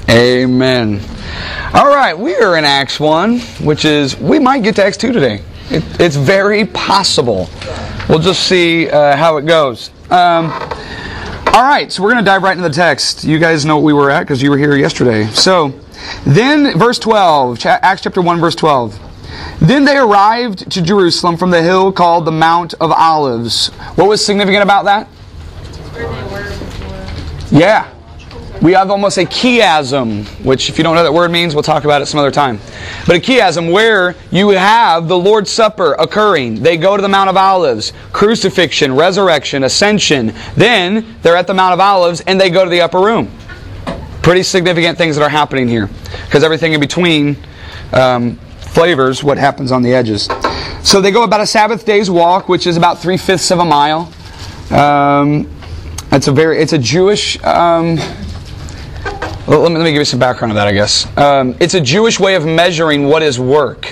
Amen. All right, we are in Acts 1, which is, we might get to Acts 2 today. It's very possible. We'll just see how it goes. All right, so we're going to dive right into the text. You guys know what we were at because you were here yesterday. So, then, verse 12, Acts chapter 1, verse 12. Then they arrived to Jerusalem from the hill called the Mount of Olives. What was significant about that? Where they were before. Yeah. We have almost a chiasm, which if you don't know what that word means, we'll talk about it some other time. But a chiasm where you have the Lord's Supper occurring. They go to the Mount of Olives, crucifixion, resurrection, ascension. Then they're at the Mount of Olives and they go to the upper room. Pretty significant things that are happening here. Because everything in between flavors what happens on the edges. So they go about a Sabbath day's walk, which is about 3/5 of a mile. It's a Jewish... let me give you some background on that, I guess. It's a Jewish way of measuring what is work.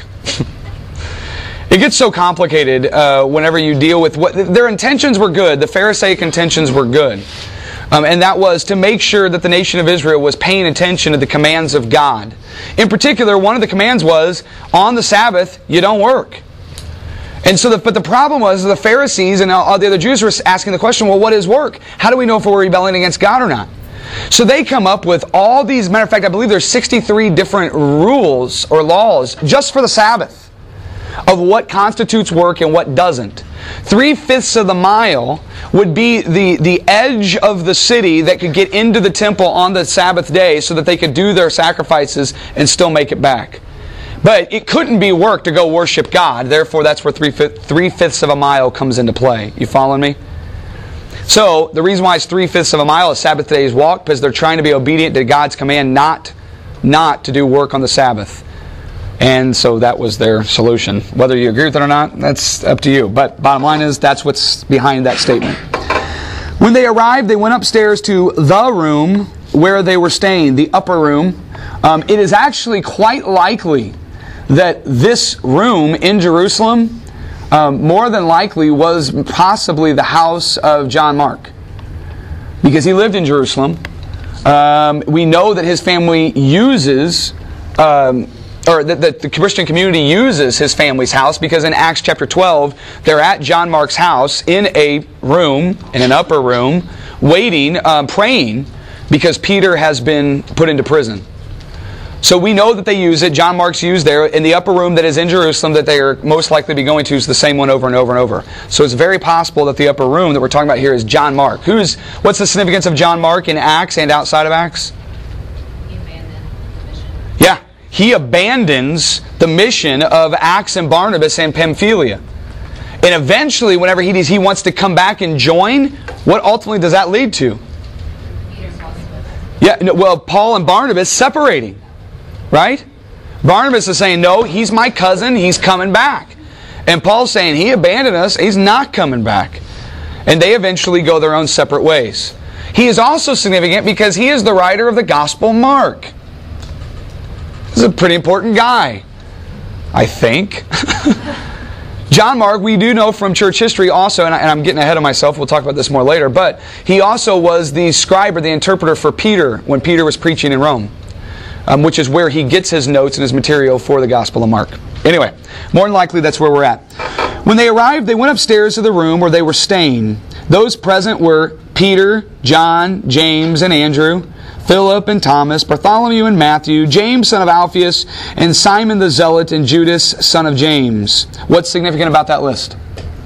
It gets so complicated whenever you deal with what... Their intentions were good. The Pharisaic intentions were good. And that was to make sure that the nation of Israel was paying attention to the commands of God. In particular, one of the commands was, on the Sabbath, you don't work. And so, but the problem was the Pharisees and all the other Jews were asking the question, well, what is work? How do we know if we're rebelling against God or not? So they come up with all these, matter of fact, I believe there's 63 different rules or laws just for the Sabbath of what constitutes work and what doesn't. 3/5 of the mile would be the edge of the city that could get into the temple on the Sabbath day so that they could do their sacrifices and still make it back. But it couldn't be work to go worship God. Therefore, that's where 3/5 of a mile comes into play. You following me? So, the reason why it's 3/5 of a mile is Sabbath day's walk, because they're trying to be obedient to God's command not to do work on the Sabbath. And so that was their solution. Whether you agree with it or not, that's up to you. But bottom line is, that's what's behind that statement. When they arrived, they went upstairs to the room where they were staying, the upper room. It is actually quite likely that this room in Jerusalem more than likely was possibly the house of John Mark, because he lived in Jerusalem. We know that his family uses, or that the Christian community uses his family's house, because in Acts chapter 12, they're at John Mark's house in a room, in an upper room, waiting, praying, because Peter has been put into prison. So we know that they use it. John Mark's used there. In the upper room that is in Jerusalem that they are most likely to be going to is the same one over and over and over. So it's very possible that the upper room that we're talking about here is John Mark. What's the significance of John Mark in Acts and outside of Acts? He abandoned the mission. Yeah. He abandons the mission of Acts and Barnabas and Pamphylia. And eventually, whenever he wants to come back and join, what ultimately does that lead to? Yeah, well, Paul and Barnabas separating. Right? Barnabas is saying, no, he's my cousin, he's coming back. And Paul's saying, he abandoned us, he's not coming back. And they eventually go their own separate ways. He is also significant because he is the writer of the Gospel Mark. This is a pretty important guy, I think. John Mark, we do know from church history also, and I'm getting ahead of myself, we'll talk about this more later, but he also was the scribe or the interpreter for Peter when Peter was preaching in Rome. Which is where he gets his notes and his material for the Gospel of Mark. Anyway, more than likely that's where we're at. When they arrived, they went upstairs to the room where they were staying. Those present were Peter, John, James, and Andrew, Philip and Thomas, Bartholomew and Matthew, James son of Alphaeus, and Simon the Zealot, and Judas son of James. What's significant about that list?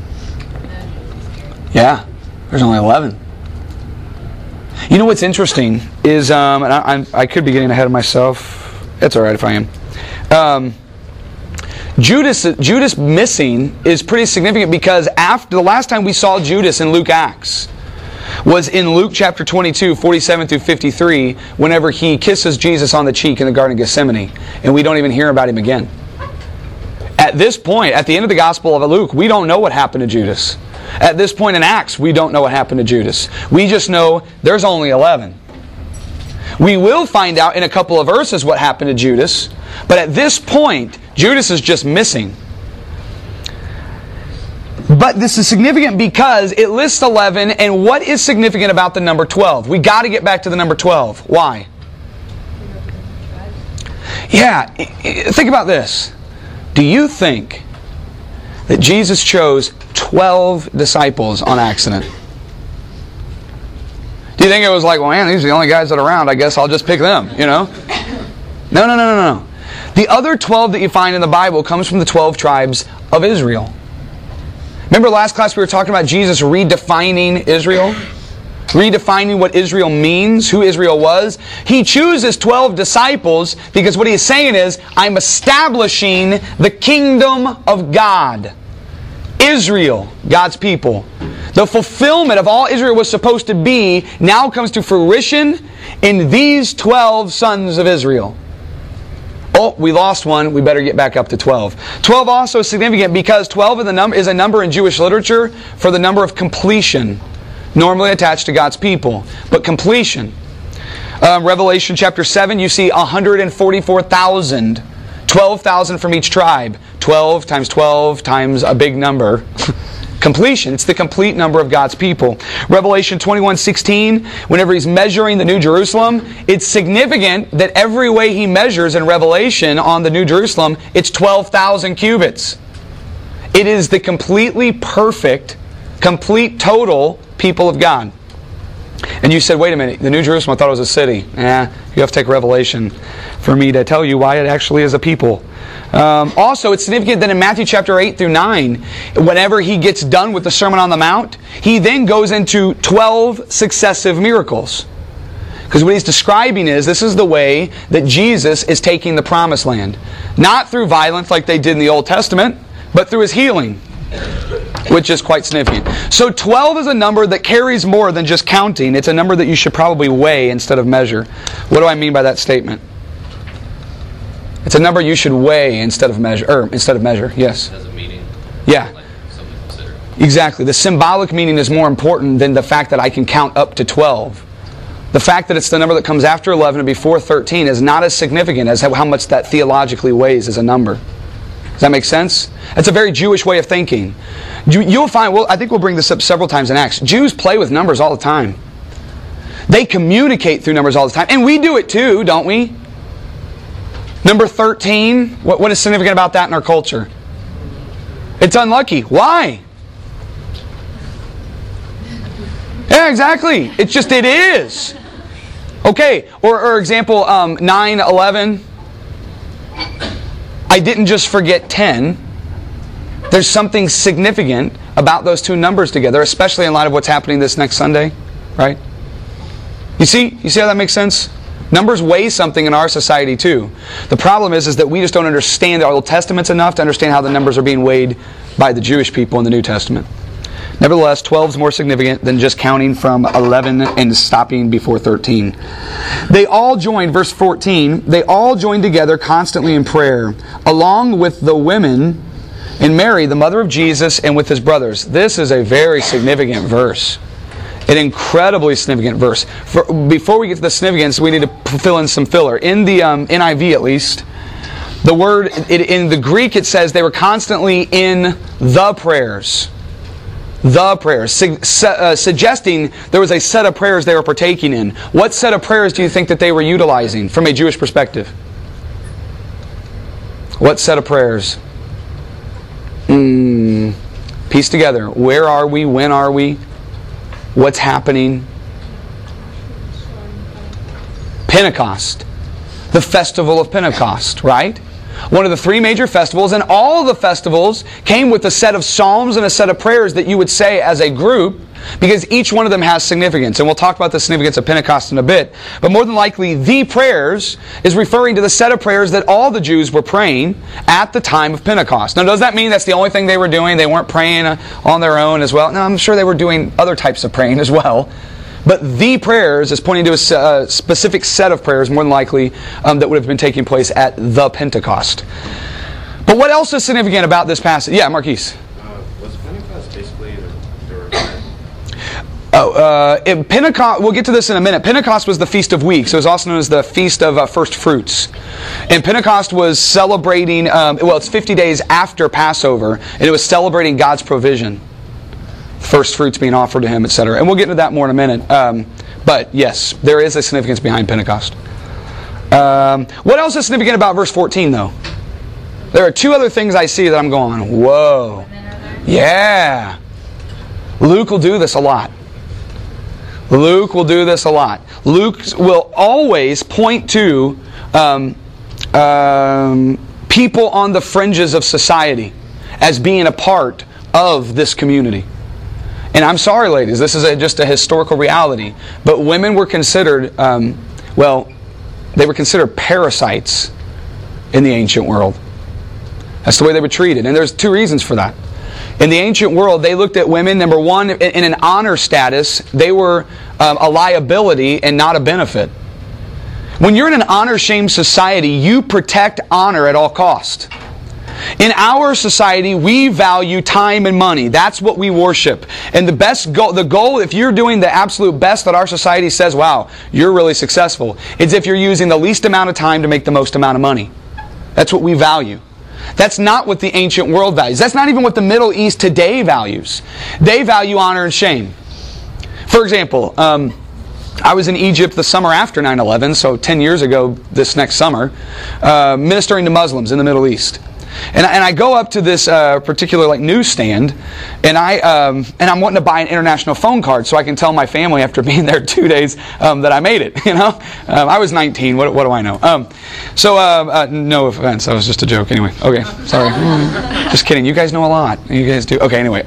Yeah, there's only 11. You know what's interesting is, and I could be getting ahead of myself. It's all right if I am. Judas missing is pretty significant because after the last time we saw Judas in Luke Acts was in Luke chapter 22, 47 through 53, whenever he kisses Jesus on the cheek in the Garden of Gethsemane, and we don't even hear about him again. At this point, at the end of the Gospel of Luke, we don't know what happened to Judas. At this point in Acts, we don't know what happened to Judas. We just know there's only 11. We will find out in a couple of verses what happened to Judas, but at this point, Judas is just missing. But this is significant because it lists 11, and what is significant about the number 12? We got to get back to the number 12. Why? Yeah, think about this. Do you think that Jesus chose 12 disciples on accident? Do you think it was like, well, man, these are the only guys that are around, I guess I'll just pick them, you know? No. The other 12 that you find in the Bible comes from the 12 tribes of Israel. Remember last class we were talking about Jesus redefining Israel? Redefining what Israel means, who Israel was. He chooses 12 disciples because what he's saying is, I'm establishing the kingdom of God. Israel, God's people. The fulfillment of all Israel was supposed to be now comes to fruition in these 12 sons of Israel. Oh, we lost one. We better get back up to 12. 12 also is significant because 12 is a number in Jewish literature for the number of completion, normally attached to God's people. But completion. Revelation chapter 7, you see 144,000. 12,000 from each tribe. 12 times a big number. Completion. It's the complete number of God's people. Revelation 21:16, whenever he's measuring the New Jerusalem, it's significant that every way he measures in Revelation on the New Jerusalem, it's 12,000 cubits. It is the completely perfect, complete total people of God. And you said, wait a minute, the New Jerusalem, I thought it was a city. You have to take Revelation for me to tell you why it actually is a people. Also, it's significant that in Matthew chapter 8 through 9, whenever he gets done with the Sermon on the Mount, he then goes into 12 successive miracles. Because what he's describing is, this is the way that Jesus is taking the promised land. Not through violence like they did in the Old Testament, but through his healing, which is quite significant. So 12 is a number that carries more than just counting. It's a number that you should probably weigh instead of measure. What do I mean by that statement? It's a number you should weigh instead of measure. Yes. It has a meaning. Yeah. Like something to consider. Exactly. The symbolic meaning is more important than the fact that I can count up to 12. The fact that it's the number that comes after 11 and before 13 is not as significant as how much that theologically weighs as a number. Does that make sense? It's a very Jewish way of thinking. You'll find, I think we'll bring this up several times in Acts. Jews play with numbers all the time. They communicate through numbers all the time. And we do it too, don't we? Number 13, what is significant about that in our culture? It's unlucky. Why? Yeah, exactly. It's just, it is. Okay, or example, 9/11. I didn't just forget 10. There's something significant about those two numbers together, especially in light of what's happening this next Sunday, right? You see how that makes sense? Numbers weigh something in our society too. The problem is that we just don't understand the Old Testaments enough to understand how the numbers are being weighed by the Jewish people in the New Testament. Nevertheless, 12 is more significant than just counting from 11 and stopping before 13. They all joined, verse 14, they all joined together constantly in prayer, along with the women and Mary, the mother of Jesus, and with his brothers. This is a very significant verse. An incredibly significant verse. Before we get to the significance, we need to fill in some filler. In the NIV at least, the word, in the Greek it says they were constantly in the prayers. The prayers. Suggesting there was a set of prayers they were partaking in. What set of prayers do you think that they were utilizing from a Jewish perspective? What set of prayers? Piece together. Where are we? When are we? What's happening? Pentecost. The festival of Pentecost, right? One of the three major festivals, and all of the festivals came with a set of psalms and a set of prayers that you would say as a group, because each one of them has significance. And we'll talk about the significance of Pentecost in a bit. But more than likely, the prayers is referring to the set of prayers that all the Jews were praying at the time of Pentecost. Now, does that mean that's the only thing they were doing? They weren't praying on their own as well? No, I'm sure they were doing other types of praying as well. But the prayers is pointing to a specific set of prayers, more than likely, that would have been taking place at the Pentecost. But what else is significant about this passage? Yeah, Marquise. Was Pentecost basically the in Pentecost, we'll get to this in a minute. Pentecost was the Feast of Weeks. It was also known as the Feast of First Fruits. And Pentecost was celebrating, it's 50 days after Passover, and it was celebrating God's provision. First fruits being offered to Him, etc. And we'll get into that more in a minute. But yes, there is a significance behind Pentecost. What else is significant about verse 14, though? There are two other things I see that I'm going, whoa. Yeah. Luke will do this a lot. Luke will do this a lot. Luke will always point to people on the fringes of society as being a part of this community. And I'm sorry, ladies, this is just a historical reality. But women were considered, they were considered parasites in the ancient world. That's the way they were treated. And there's two reasons for that. In the ancient world, they looked at women, number one, in an honor status. They were a liability and not a benefit. When you're in an honor-shame society, you protect honor at all cost. In our society, we value time and money. That's what we worship. And the goal, if you're doing the absolute best that our society says, wow, you're really successful, is if you're using the least amount of time to make the most amount of money. That's what we value. That's not what the ancient world values. That's not even what the Middle East today values. They value honor and shame. For example, I was in Egypt the summer after 9/11, so 10 years ago this next summer, ministering to Muslims in the Middle East. And I go up to this particular newsstand, and I'm wanting to buy an international phone card so I can tell my family after being there 2 days that I made it. I was 19. What do I know? No offense. That was just a joke. Anyway, okay, sorry. Just kidding. You guys know a lot. You guys do. Okay. Anyway.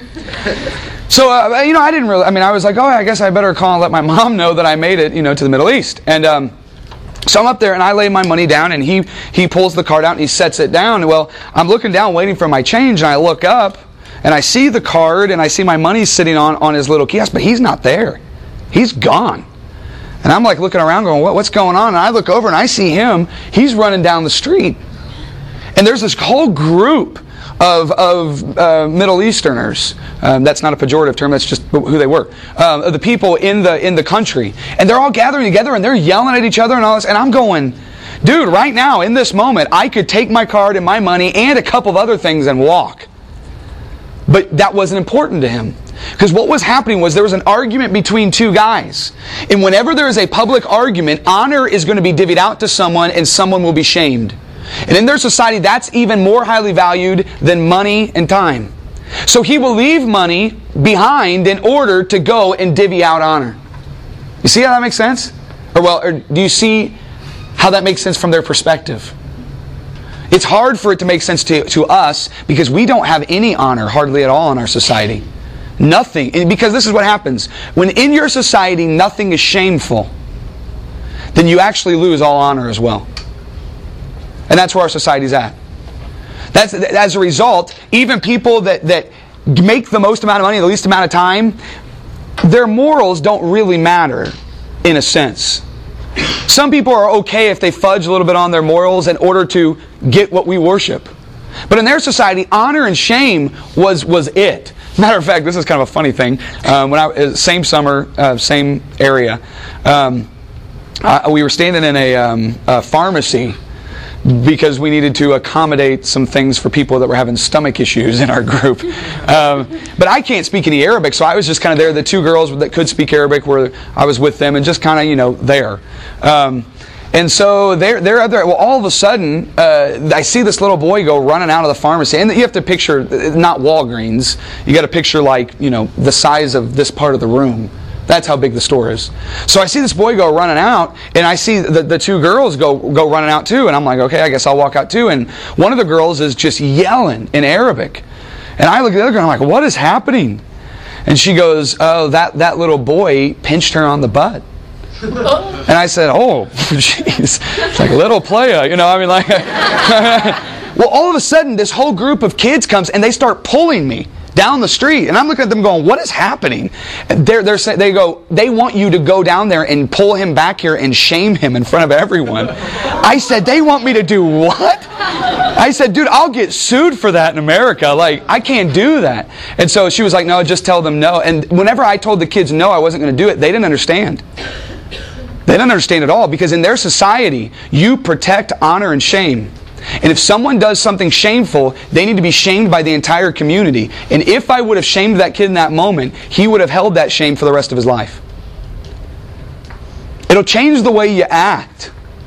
I didn't really. I was like, oh, I guess I better call and let my mom know that I made it, to the Middle East. And so I'm up there and I lay my money down, and he pulls the card out and he sets it down. And well, I'm looking down waiting for my change, and I look up and I see the card and I see my money sitting on his little kiosk, but he's not there. He's gone. And I'm like looking around going, what's going on? And I look over and I see him. He's running down the street. And there's this whole group of Middle Easterners. That's not a pejorative term. That's just who they were. The people in the country, and they're all gathering together and they're yelling at each other and all this. And I'm going, dude, right now in this moment, I could take my card and my money and a couple of other things and walk. But that wasn't important to him. Because what was happening was there was an argument between two guys. And whenever there is a public argument, honor is going to be divvied out to someone and someone will be shamed. And in their society, that's even more highly valued than money and time. So he will leave money behind in order to go and divvy out honor. You see how that makes sense? Or do you see how that makes sense from their perspective? It's hard for it to make sense to us because we don't have any honor hardly at all in our society. Nothing. And because this is what happens. When in your society nothing is shameful, then you actually lose all honor as well. And that's where our society's at. As a result, even people that make the most amount of money in the least amount of time, their morals don't really matter in a sense. Some people are okay if they fudge a little bit on their morals in order to get what we worship. But in their society, honor and shame was it. Matter of fact, this is kind of a funny thing. Same summer, same area, we were standing in a pharmacy because we needed to accommodate some things for people that were having stomach issues in our group. But I can't speak any Arabic, so I was just kind of there. The two girls that could speak Arabic I was with them and just kind of, there. And so they're up there. Well, all of a sudden, I see this little boy go running out of the pharmacy. And you have to picture, not Walgreens. You got to picture the size of this part of the room. That's how big the store is. So I see this boy go running out, and I see the two girls go running out too. And I'm like, okay, I guess I'll walk out too. And one of the girls is just yelling in Arabic. And I look at the other girl, and I'm like, what is happening? And she goes, oh, that little boy pinched her on the butt. And I said, oh, jeez, it's like little playa, well, all of a sudden, this whole group of kids comes, and they start pulling me down the street. And I'm looking at them going, what is happening? And they want you to go down there and pull him back here and shame him in front of everyone. I said, they want me to do what? I said, dude, I'll get sued for that in America. I can't do that. And so she was like, no, just tell them no. And whenever I told the kids no, I wasn't going to do it, they didn't understand. They didn't understand at all, because in their society, you protect honor and shame. And if someone does something shameful, they need to be shamed by the entire community. And if I would have shamed that kid in that moment, he would have held that shame for the rest of his life. It'll change the way you act.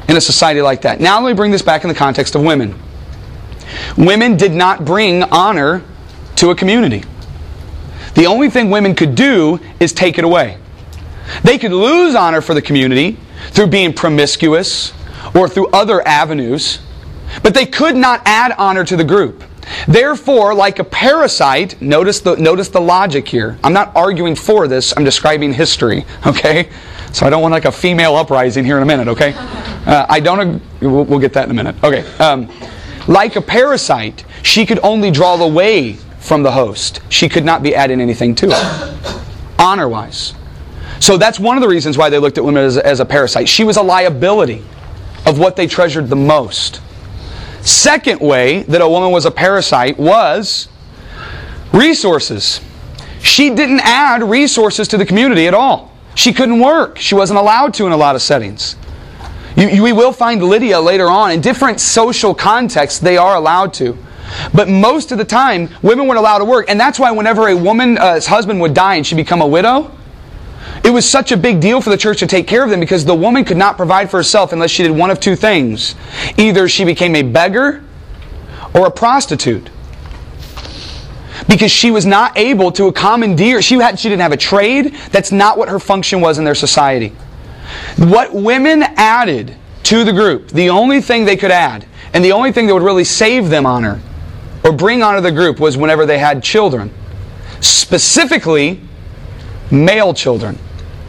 in a society like that. Now let me bring this back in the context of women. Women did not bring honor to a community. The only thing women could do is take it away. They could lose honor for the community through being promiscuous or through other avenues, but they could not add honor to the group. Therefore, like a parasite, notice the logic here. I'm not arguing for this, I'm describing history, okay? So I don't want like a female uprising here in a minute, okay? We'll get that in a minute. Okay. Like a parasite, she could only draw away from the host. She could not be adding anything to it, honor-wise. So that's one of the reasons why they looked at women as a parasite. She was a liability of what they treasured the most. Second way that a woman was a parasite was resources. She didn't add resources to the community at all. She couldn't work. She wasn't allowed to in a lot of settings. We will find Lydia later on. In different social contexts, they are allowed to. But most of the time, women weren't allowed to work. And that's why whenever a woman's husband would die and she become a widow, it was such a big deal for the church to take care of them, because the woman could not provide for herself unless she did one of two things. Either she became a beggar or a prostitute. Because she was not able to commandeer. She didn't have a trade. That's not what her function was in their society. What women added to the group, the only thing they could add, and the only thing that would really save them honor or bring honor to the group, was whenever they had children. Specifically, male children.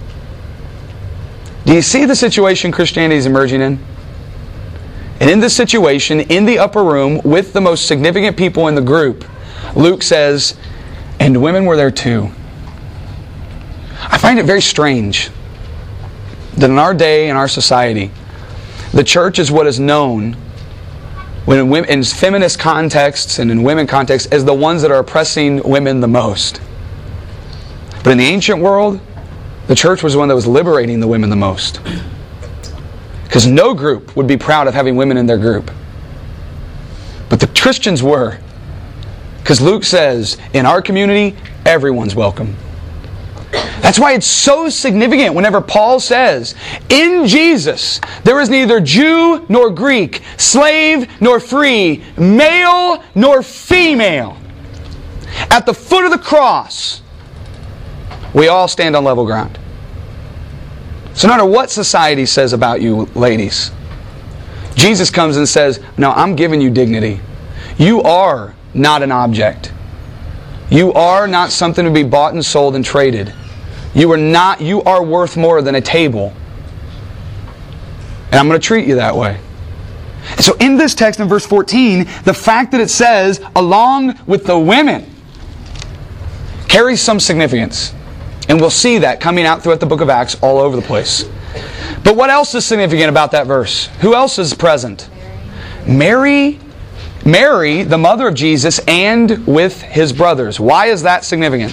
Do you see the situation Christianity is emerging in? And in this situation, in the upper room, with the most significant people in the group, Luke says, and women were there too. I find it very strange that in our day, in our society, the church is what is known in feminist contexts and in women contexts as the ones that are oppressing women the most. But in the ancient world, the church was the one that was liberating the women the most. Because no group would be proud of having women in their group. But the Christians were. Because Luke says, in our community, everyone's welcome. That's why it's so significant whenever Paul says, in Jesus, there is neither Jew nor Greek, slave nor free, male nor female. At the foot of the cross, we all stand on level ground. So no matter what society says about you, ladies, Jesus comes and says, no, I'm giving you dignity. You are not an object. You are not something to be bought and sold and traded. You are worth more than a table. And I'm going to treat you that way. And so in this text in verse 14, the fact that it says, along with the women, carries some significance. And we'll see that coming out throughout the book of Acts all over the place. But what else is significant about that verse? Who else is present? Mary, the mother of Jesus, and with his brothers. Why is that significant?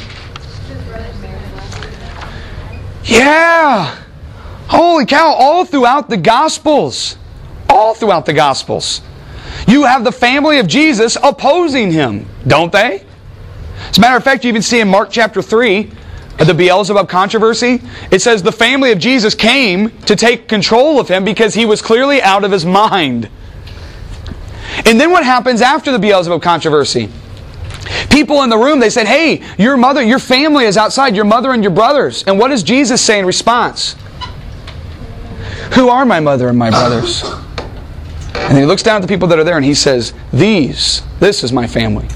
Yeah! Holy cow, all throughout the Gospels. All throughout the Gospels. You have the family of Jesus opposing him, don't they? As a matter of fact, you even see in Mark chapter 3, the Beelzebub controversy, it says the family of Jesus came to take control of him because he was clearly out of his mind. And then what happens after the Beelzebub controversy? People in the room, they said, hey, your family is outside, your mother and your brothers. And what does Jesus say in response? Who are my mother and my brothers? And he looks down at the people that are there and he says, this is my family.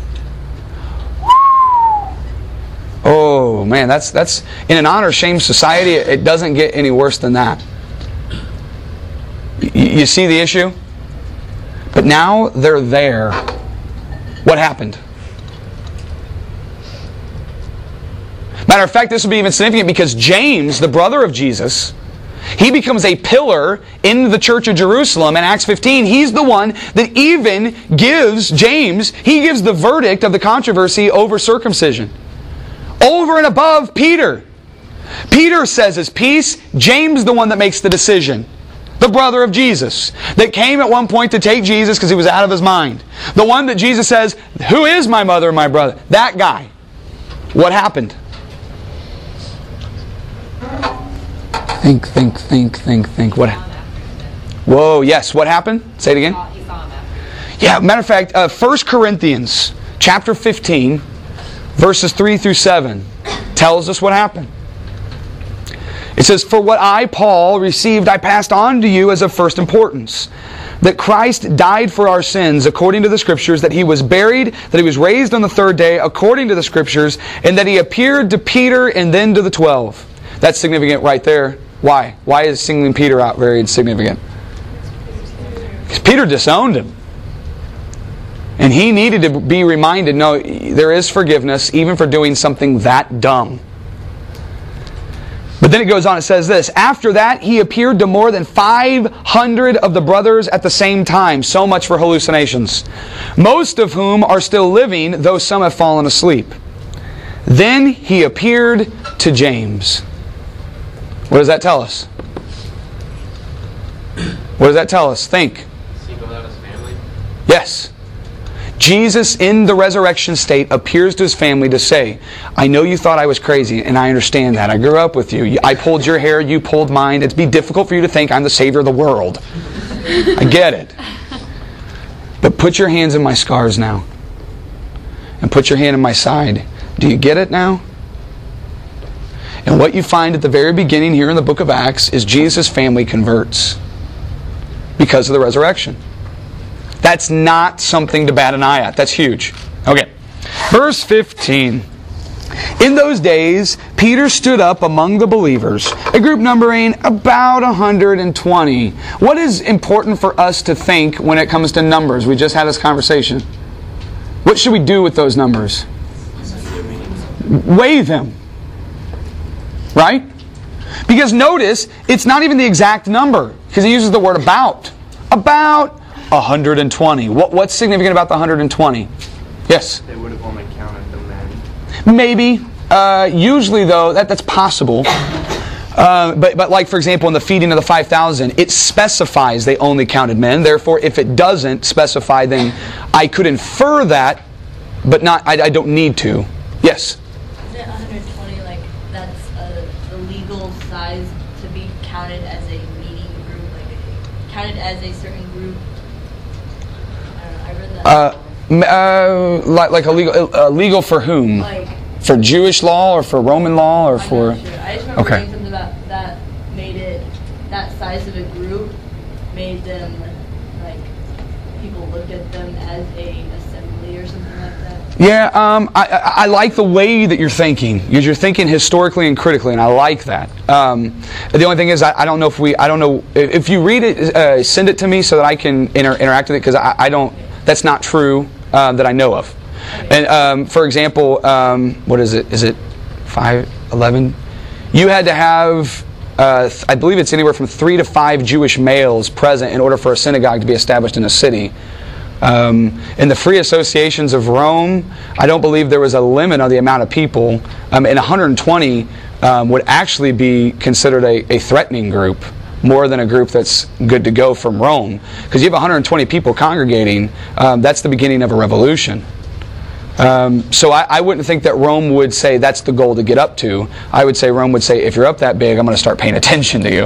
Oh man, that's in an honor-shame society, it doesn't get any worse than that. You see the issue? But now they're there. What happened? Matter of fact, this will be even significant because James, the brother of Jesus, he becomes a pillar in the church of Jerusalem in Acts 15. He's the one that even gives he gives the verdict of the controversy over circumcision. Over and above Peter. Peter says his piece, James the one that makes the decision. The brother of Jesus, that came at one point to take Jesus because he was out of his mind. The one that Jesus says, who is my mother and my brother? That guy. What happened? Think. Whoa, yes. What happened? Say it again. He saw him after. Yeah, matter of fact, 1 Corinthians chapter 15, verses 3 through 7 tells us what happened. It says, "For what I, Paul, received, I passed on to you as of first importance, that Christ died for our sins according to the Scriptures, that He was buried, that He was raised on the third day according to the Scriptures, and that He appeared to Peter and then to the 12. That's significant right there. Why? Why is singling Peter out very significant? Because Peter disowned Him. And he needed to be reminded, no, there is forgiveness even for doing something that dumb. But then it goes on, it says this, "After that, He appeared to more than 500 of the brothers at the same time." So much for hallucinations. "Most of whom are still living, though some have fallen asleep. Then He appeared to James." What does that tell us? What does that tell us? Think. Singled out his family? Yes. Jesus, in the resurrection state, appears to His family to say, "I know you thought I was crazy, and I understand that. I grew up with you. I pulled your hair, you pulled mine. It'd be difficult for you to think I'm the Savior of the world. I get it. But put your hands in my scars now. And put your hand in my side. Do you get it now?" And what you find at the very beginning here in the book of Acts is Jesus' family converts because of the resurrection. That's not something to bat an eye at. That's huge. Okay. Verse 15. "In those days, Peter stood up among the believers, a group numbering about 120. What is important for us to think when it comes to numbers? We just had this conversation. What should we do with those numbers? Weigh them. Right? Because notice, it's not even the exact number, because he uses the word about. About 120. What's significant about the 120? Yes? They would have only counted the men. Maybe. Usually, though, that's possible. But like, for example, in the feeding of the 5,000, it specifies they only counted men. Therefore, if it doesn't specify, then I could infer that, but not. I don't need to. Yes? Is it 120, like, that's the legal size to be counted as a meeting group, like, counted as a certain group? I don't know, I read that. Like a legal for whom? Like, For Jewish law or for Roman law or I'm for? not sure. I just remember Okay. reading something about that made it, that size of a group made them, like, people looked at them as a assembly or something like that. Yeah, I like the way that you're thinking, because you're thinking historically and critically, and I like that. The only thing is, I don't know if you read it, send it to me so that I can interact with it, because I don't. That's not true that I know of. And for example, what is it? Is it 511? You had to have, I believe it's anywhere from 3 to 5 Jewish males present in order for a synagogue to be established in a city. In the free associations of Rome, I don't believe there was a limit on the amount of people. And 120 would actually be considered a threatening group, more than a group that's good to go from Rome. Because you have 120 people congregating, that's the beginning of a revolution. So I wouldn't think that Rome would say that's the goal to get up to. I would say Rome would say, if you're up that big, I'm going to start paying attention to you.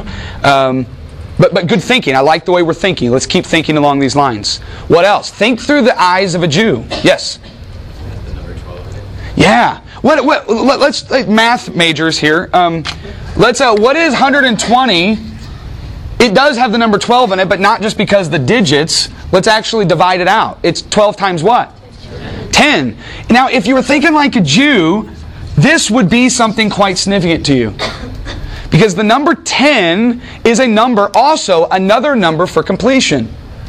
But good thinking. I like the way we're thinking. Let's keep thinking along these lines. What else? Think through the eyes of a Jew. Yes? The number 12. Yeah. Let's math majors here. What is 120? It does have the number 12 in it, but not just because the digits. Let's actually divide it out. It's 12 times what? 10. Now, if you were thinking like a Jew, this would be something quite significant to you. Because the number 10 is a number, also another number for completion.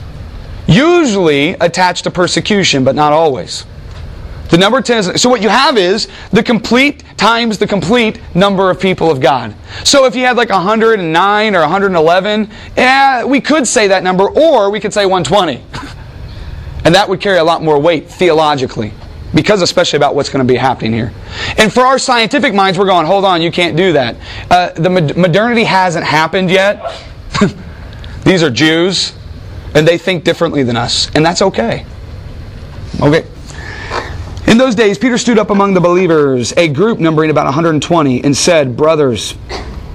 Usually attached to persecution, but not always. The number 10 is, so what you have is the complete times the complete number of people of God. So if you had like 109 or 111, we could say that number, or we could say 120. And that would carry a lot more weight theologically, because especially about what's going to be happening here. And for our scientific minds, we're going, hold on, you can't do that. The modernity hasn't happened yet. These are Jews, and they think differently than us, and that's okay. Okay. In those days, Peter stood up among the believers, a group numbering about 120, and said, "Brothers,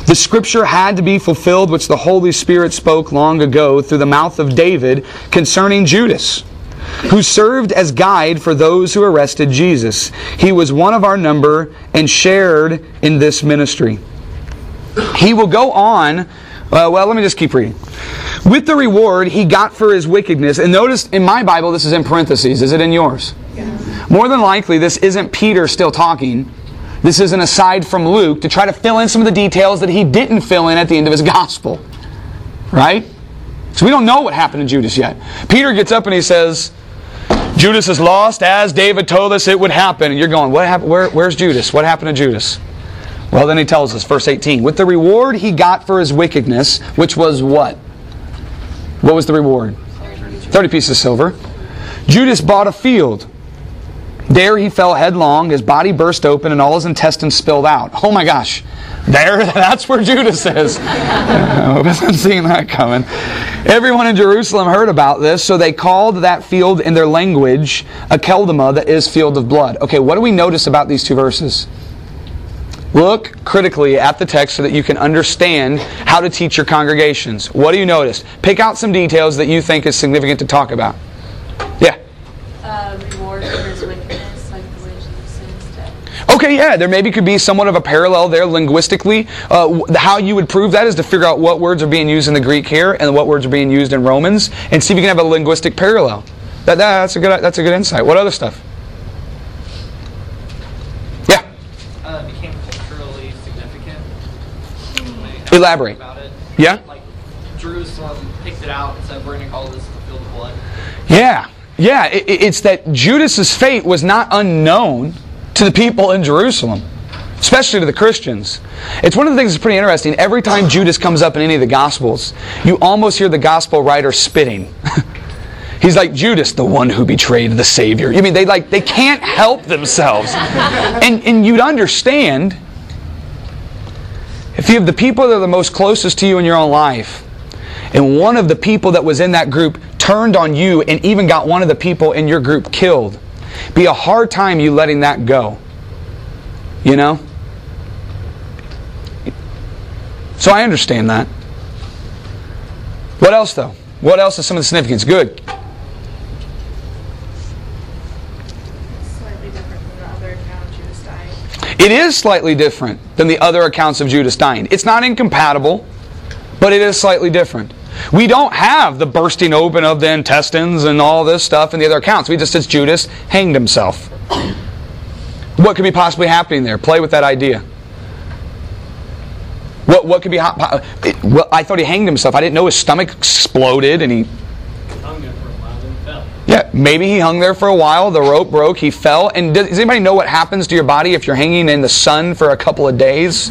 The scripture had to be fulfilled which the Holy Spirit spoke long ago through the mouth of David concerning Judas, who served as guide for those who arrested Jesus. He was one of our number and shared in this ministry. He will go on. Well, let me just keep reading. With the reward he got for his wickedness. And notice in my Bible this is in parentheses. Is it in yours? Yes. More than likely this isn't Peter still talking. This is an aside from Luke to try to fill in some of the details that he didn't fill in at the end of his gospel. Right? So we don't know what happened to Judas yet. Peter gets up and he says, Judas is lost as David told us it would happen. And you're going, what happened? Where's Judas? What happened to Judas? Well, then he tells us, verse 18, with the reward he got for his wickedness, which was what? What was the reward? 30 pieces of silver. Judas bought a field. There he fell headlong, his body burst open, and all his intestines spilled out. Oh my gosh. That's where Judas is. I wasn't seeing that coming. Everyone in Jerusalem heard about this, so they called that field in their language Akeldama, that is field of blood. Okay, what do we notice about these two verses? Look critically at the text so that you can understand how to teach your congregations. What do you notice? Pick out some details that you think is significant to talk about. Yeah? Reward for his wickedness, like the way Jesus sins death. Okay, yeah, there maybe could be somewhat of a parallel there linguistically. How you would prove that is to figure out what words are being used in the Greek here and what words are being used in Romans, and see if you can have a linguistic parallel. That's a good insight. What other stuff? Yeah? Became culturally significant. Elaborate. About it. Yeah? Like Jerusalem picked it out and said, we're going to call this the field of blood. Yeah. Yeah, it's that Judas's fate was not unknown to the people in Jerusalem, especially to the Christians. It's one of the things that's pretty interesting. Every time Judas comes up in any of the Gospels, you almost hear the Gospel writer spitting. He's like, Judas, the one who betrayed the Savior. I mean, they can't help themselves. And you'd understand if you have the people that are the most closest to you in your own life, and one of the people that was in that group turned on you and even got one of the people in your group killed, be a hard time you letting that go. You know? So I understand that. What else though? What else is some of the significance? Good. Slightly different from the other account of Judas dying. It is slightly different than the other accounts of Judas dying. It's not incompatible, but it is slightly different. We don't have the bursting open of the intestines and all this stuff in the other accounts. We just said Judas hanged himself. What could be possibly happening there? Play with that idea. What could be... Well, I thought he hanged himself. I didn't know his stomach exploded and he... Hung there for a while, then fell. Yeah, maybe he hung there for a while, the rope broke, he fell. And does anybody know what happens to your body if you're hanging in the sun for a couple of days?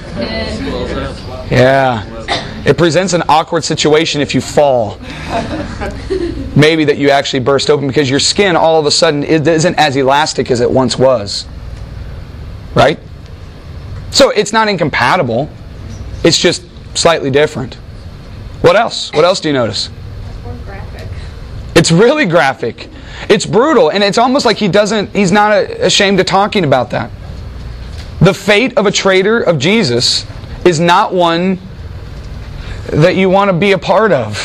Yeah. It presents an awkward situation if you fall. Maybe that you actually burst open because your skin all of a sudden isn't as elastic as it once was. Right? So it's not incompatible. It's just slightly different. What else? What else do you notice? More graphic. It's really graphic. It's brutal. And it's almost like he's not ashamed of talking about that. The fate of a traitor of Jesus is not one that you want to be a part of.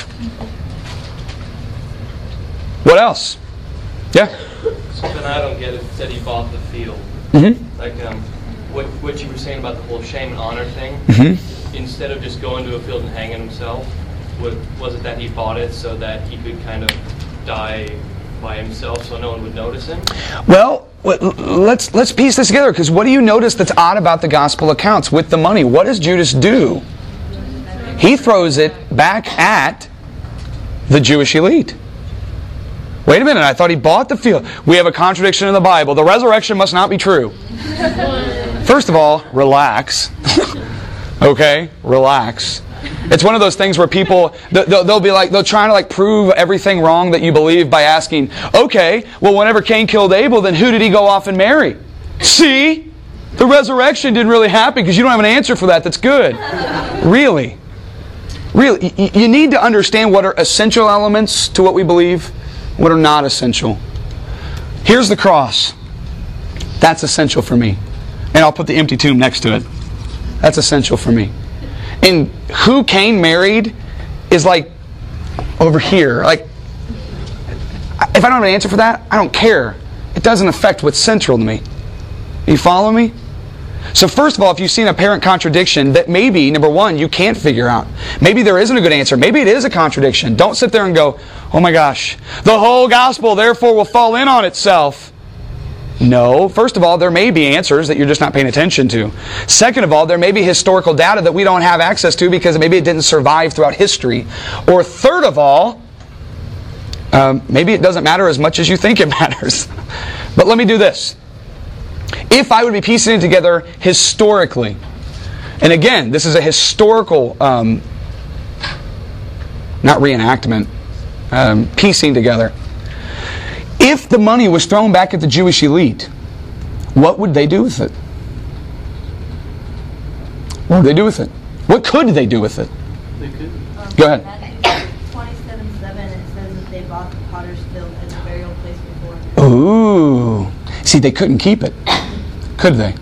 What else? Yeah? Something I don't get is it said he bought the field. Mm-hmm. Like what you were saying about the whole shame and honor thing. Mm-hmm. Instead of just going to a field and hanging himself, was it that he bought it so that he could kind of die by himself so no one would notice him? Well, let's piece this together, because what do you notice that's odd about the gospel accounts with the money? What does Judas do? He throws it back at the Jewish elite. Wait a minute, I thought he bought the field. We have a contradiction in the Bible. The resurrection must not be true. First of all, relax. Okay? Relax. It's one of those things where people, they'll try to prove everything wrong that you believe by asking, okay, well, whenever Cain killed Abel, then who did he go off and marry? See? The resurrection didn't really happen because you don't have an answer for that that's good. Really? Really? You need to understand what are essential elements to what we believe, what are not essential. Here's the cross. That's essential for me. And I'll put the empty tomb next to it. That's essential for me. And who Cain married is like over here. Like, if I don't have an answer for that, I don't care. It doesn't affect what's central to me. You follow me? So first of all, if you've seen apparent contradiction that maybe, number one, you can't figure out. Maybe there isn't a good answer. Maybe it is a contradiction. Don't sit there and go, oh my gosh, the whole gospel therefore will fall in on itself. No. First of all, there may be answers that you're just not paying attention to. Second of all, there may be historical data that we don't have access to because maybe it didn't survive throughout history. Or third of all, maybe it doesn't matter as much as you think it matters. But let me do this. If I would be piecing it together historically, and again, this is a historical, not reenactment, piecing together. If the money was thrown back at the Jewish elite, what would they do with it? What would they do with it? What could they do with it? They could. Go ahead. Matthew 27:7, it says that they bought the potter's field as a burial place before. Ooh. See, they couldn't keep it. Could they?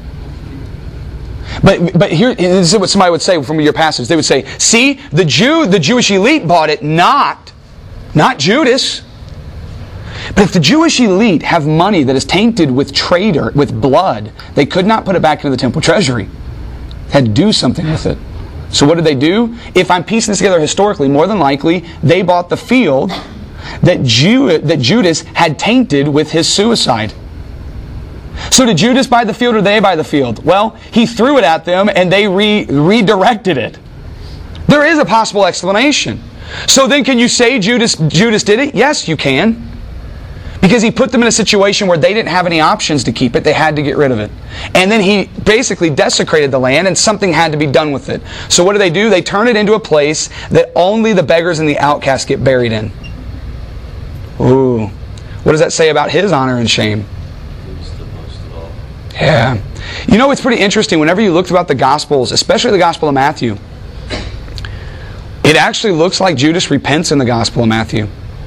But here, this is what somebody would say from your passage. They would say, see, the Jewish elite bought it, not Judas. But if the Jewish elite have money that is tainted with with blood, they could not put it back into the temple treasury. They had to do something with it. So what did they do? If I'm piecing this together historically, more than likely, they bought the field that Judas had tainted with his suicide. So did Judas buy the field or they buy the field? Well, he threw it at them and they redirected it. There is a possible explanation. So then can you say Judas did it? Yes, you can. Because he put them in a situation where they didn't have any options to keep it. They had to get rid of it. And then he basically desecrated the land and something had to be done with it. So what do? They turn it into a place that only the beggars and the outcasts get buried in. Ooh. What does that say about his honor and shame? Yeah. You know, it's pretty interesting. Whenever you look throughout the Gospels, especially the Gospel of Matthew, it actually looks like Judas repents in the Gospel of Matthew.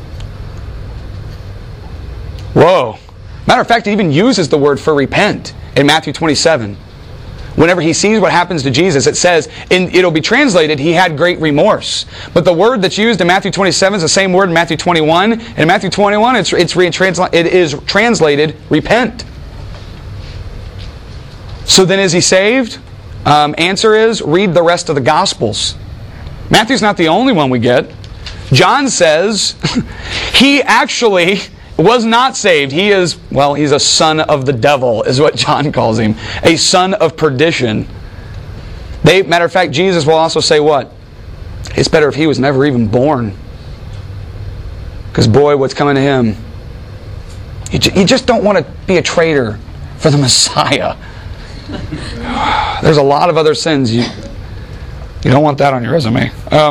Whoa. Matter of fact, he even uses the word for repent in Matthew 27. Whenever he sees what happens to Jesus, it says, and it'll be translated, he had great remorse. But the word that's used in Matthew 27 is the same word in Matthew 21. And in Matthew 21, it is translated repent. So then is he saved? Answer is, read the rest of the Gospels. Matthew's not the only one we get. John says he actually was not saved. He's a son of the devil, is what John calls him. A son of perdition. Matter of fact, Jesus will also say what? It's better if he was never even born. Because boy, what's coming to him? You just don't want to be a traitor for the Messiah. There's a lot of other sins. You don't want that on your resume.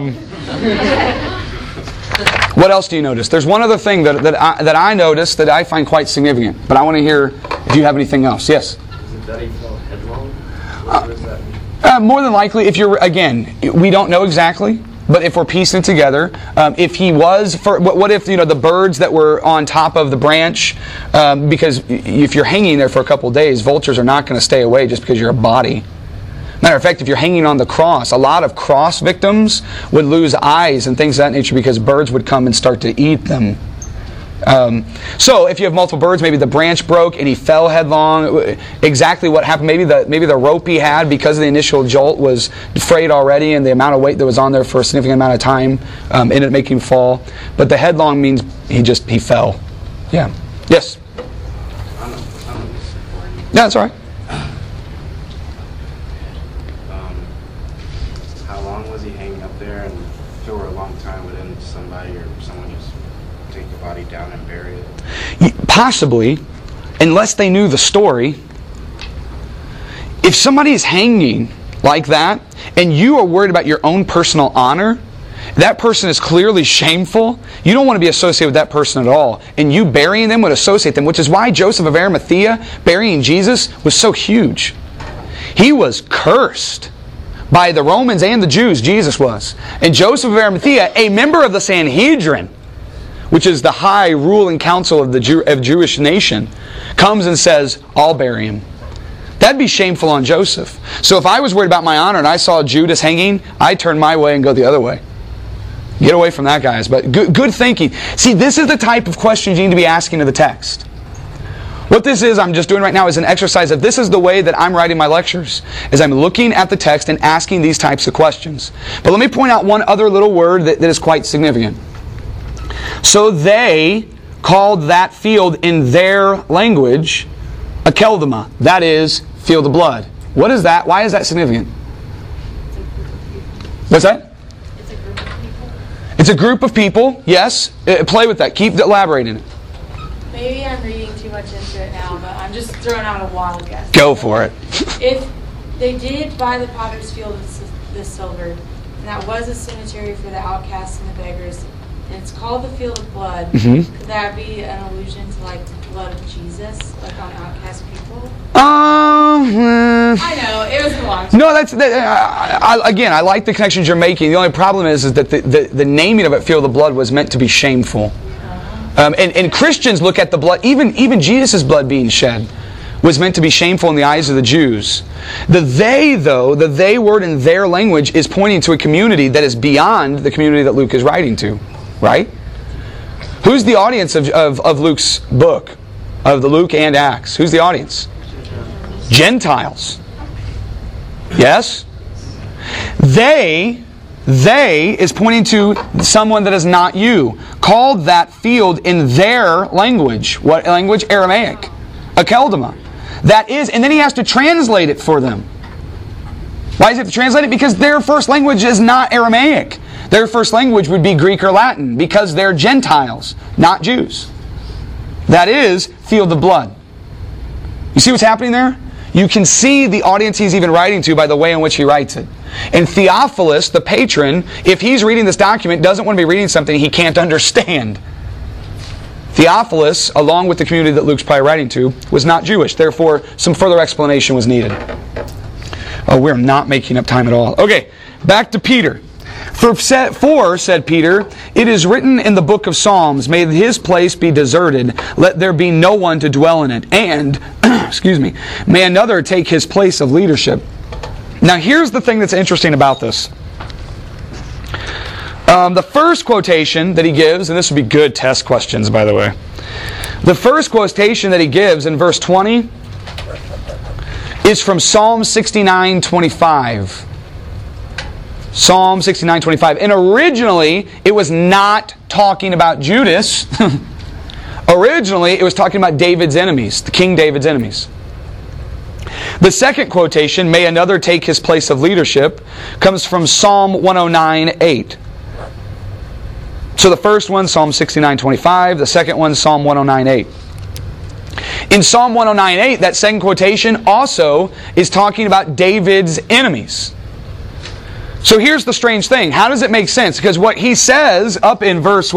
What else do you notice? There's one other thing that I noticed that I find quite significant. But I want to hear if you have anything else. Yes? Is it that he fell headlong? What does that mean? More than likely, again, we don't know exactly. But if we're piecing it together, if he was, what if the birds that were on top of the branch, because if you're hanging there for a couple of days, vultures are not going to stay away just because you're a body. Matter of fact, if you're hanging on the cross, a lot of cross victims would lose eyes and things of that nature because birds would come and start to eat them. So if you have multiple birds, maybe the branch broke and he fell headlong. Exactly what happened, maybe the rope he had because of the initial jolt was frayed already and the amount of weight that was on there for a significant amount of time ended up making him fall. But the headlong means he fell. Yeah. Yes? Yeah, that's all right. How long was he hanging up there? And for a long time, wouldn't somebody or someone just take the body down and bury it? Possibly, unless they knew the story. If somebody is hanging like that, and you are worried about your own personal honor, that person is clearly shameful. You don't want to be associated with that person at all. And you burying them would associate them, which is why Joseph of Arimathea burying Jesus was so huge. He was cursed by the Romans and the Jews, Jesus was. And Joseph of Arimathea, a member of the Sanhedrin, which is the high ruling council of the Jewish nation, comes and says, I'll bury him. That'd be shameful on Joseph. So if I was worried about my honor and I saw Judas hanging, I'd turn my way and go the other way. Get away from that, guys. But good thinking. See, this is the type of questions you need to be asking of the text. What this is, I'm just doing right now, is an exercise of this is the way that I'm writing my lectures, is I'm looking at the text and asking these types of questions. But let me point out one other little word that is quite significant. So they called that field in their language Akeldama. That is, field of blood. What is that? Why is that significant? What's that? It's a group of people. It's a group of people, yes. Play with that. Keep elaborating it. Maybe I'm reading too much into it now, but I'm just throwing out a wild guess. Go for it. If they did buy the potter's field of the silver, and that was a cemetery for the outcasts and the beggars, and it's called the field of blood, could that be an allusion to like the blood of Jesus, like on outcast people? I know, it was a long time. No, again, I like the connections you're making. The only problem is that the naming of it, field of blood, was meant to be shameful. And Christians look at the blood, even Jesus' blood being shed was meant to be shameful in the eyes of the Jews. The they word in their language is pointing to a community that is beyond the community that Luke is writing to. Right? Who's the audience of Luke's book? Of the Luke and Acts? Who's the audience? Gentiles. Yes? They is pointing to someone that is not you. Called that field in their language. What language? Aramaic. Akeldama. That is, and then he has to translate it for them. Why does he have to translate it? Because their first language is not Aramaic. Their first language would be Greek or Latin, because they're Gentiles, not Jews. That is field of blood. You see what's happening there? You can see the audience he's even writing to by the way in which he writes it. And Theophilus, the patron, if he's reading this document, doesn't want to be reading something he can't understand. Theophilus, along with the community that Luke's probably writing to, was not Jewish. Therefore, some further explanation was needed. Oh, we're not making up time at all. Okay, back to Peter. For, said Peter, it is written in the book of Psalms, may his place be deserted, let there be no one to dwell in it, and, may another take his place of leadership. Now here's the thing that's interesting about this. The first quotation that he gives, and this would be good test questions, by the way. The first quotation that he gives in verse 20 is from Psalm 69:25. Psalm 69:25. And originally, it was not talking about Judas. Originally, it was talking about David's enemies, the King David's enemies. The second quotation, may another take his place of leadership, comes from Psalm 109:8. So the first one, Psalm 69:25. The second one, Psalm 109:8. In Psalm 109:8, that second quotation also is talking about David's enemies. So here's the strange thing. How does it make sense? Because what he says up in verse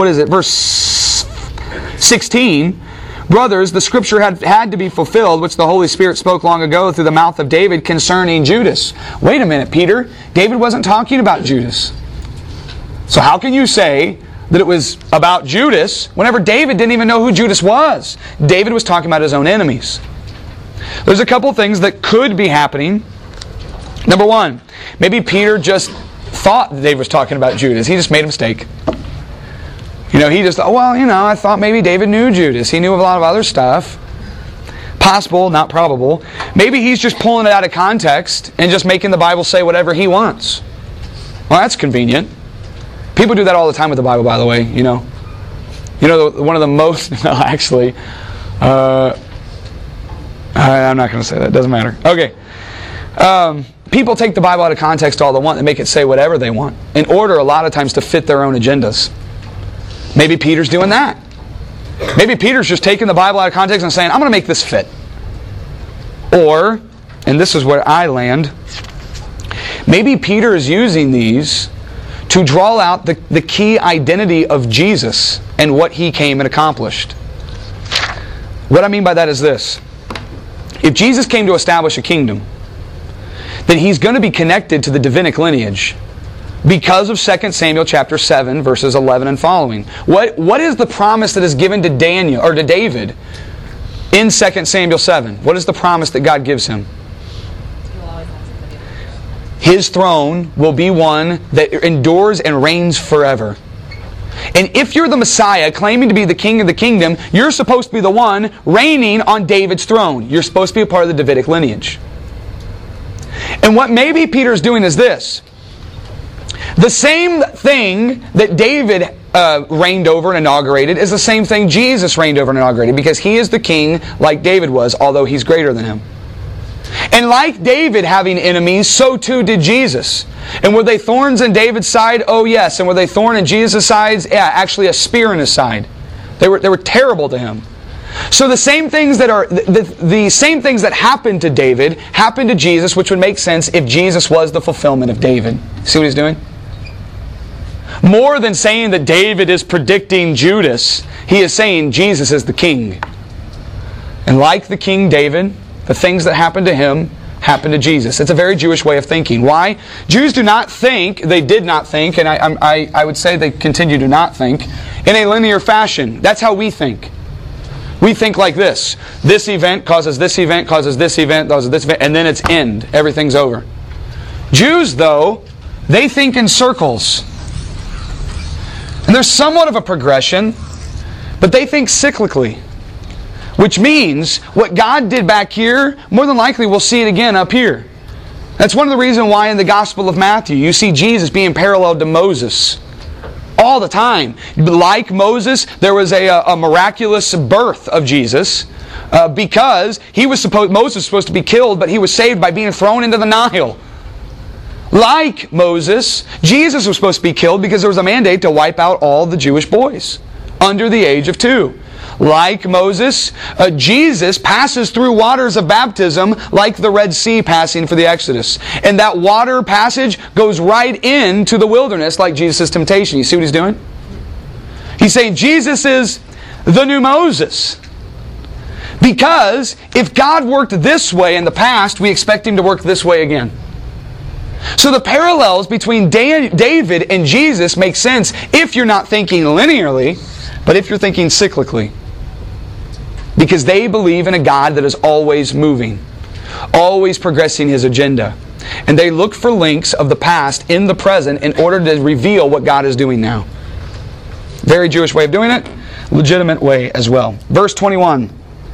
16, brothers, the scripture had to be fulfilled, which the Holy Spirit spoke long ago through the mouth of David concerning Judas. Wait a minute, Peter. David wasn't talking about Judas. So how can you say that it was about Judas whenever David didn't even know who Judas was? David was talking about his own enemies. There's a couple things that could be happening. Number one, maybe Peter just thought that David was talking about Judas. He just made a mistake. He just thought, I thought maybe David knew Judas. He knew of a lot of other stuff. Possible, not probable. Maybe he's just pulling it out of context and just making the Bible say whatever he wants. Well, that's convenient. People do that all the time with the Bible, by the way, one of the most... No, actually... I'm not going to say that. It doesn't matter. Okay. People take the Bible out of context all they want and make it say whatever they want in order a lot of times to fit their own agendas. Maybe Peter's doing that. Maybe Peter's just taking the Bible out of context and saying, I'm going to make this fit. Or, and this is where I land, maybe Peter is using these to draw out the key identity of Jesus and what He came and accomplished. What I mean by that is this. If Jesus came to establish a kingdom, then He's going to be connected to the Davidic lineage because of 2 Samuel chapter 7, verses 11 and following. What is the promise that is given to Daniel or to David in 2 Samuel 7? What is the promise that God gives him? His throne will be one that endures and reigns forever. And if you're the Messiah, claiming to be the king of the kingdom, you're supposed to be the one reigning on David's throne. You're supposed to be a part of the Davidic lineage. And what maybe Peter's doing is this. The same thing that David reigned over and inaugurated is the same thing Jesus reigned over and inaugurated, because He is the king like David was, although He's greater than him. And like David having enemies, so too did Jesus. And were they thorns in David's side? Oh yes. And were they thorn in Jesus' side? Yeah, actually a spear in His side. They were terrible to Him. So the same things that are the same things that happened to David happened to Jesus, which would make sense if Jesus was the fulfillment of David. See what He's doing? More than saying that David is predicting Judas, He is saying Jesus is the king. And like the King David, the things that happened to him happened to Jesus. It's a very Jewish way of thinking. Why? Jews do not think, they did not think, and I would say they continue to not think, in a linear fashion. That's how we think. We think like this. This event causes this event, causes this event, causes this event, and then it's end. Everything's over. Jews, though, they think in circles. And there's somewhat of a progression, but they think cyclically. Which means what God did back here, more than likely we'll see it again up here. That's one of the reasons why in the Gospel of Matthew you see Jesus being paralleled to Moses all the time. Like Moses, there was a miraculous birth of Jesus because Moses was supposed to be killed, but he was saved by being thrown into the Nile. Like Moses, Jesus was supposed to be killed because there was a mandate to wipe out all the Jewish boys under the age of 2. Like Moses, Jesus passes through waters of baptism like the Red Sea passing for the Exodus. And that water passage goes right into the wilderness like Jesus' temptation. You see what He's doing? He's saying Jesus is the new Moses. Because if God worked this way in the past, we expect Him to work this way again. So the parallels between David and Jesus make sense if you're not thinking linearly, but if you're thinking cyclically. Because they believe in a God that is always moving, always progressing His agenda. And they look for links of the past in the present in order to reveal what God is doing now. Very Jewish way of doing it, legitimate way as well. Verse 21.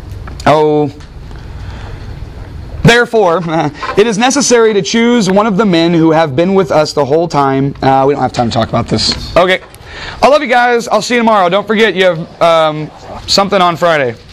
Therefore, it is necessary to choose one of the men who have been with us the whole time. We don't have time to talk about this. Okay. I love you guys. I'll see you tomorrow. Don't forget, you have something on Friday.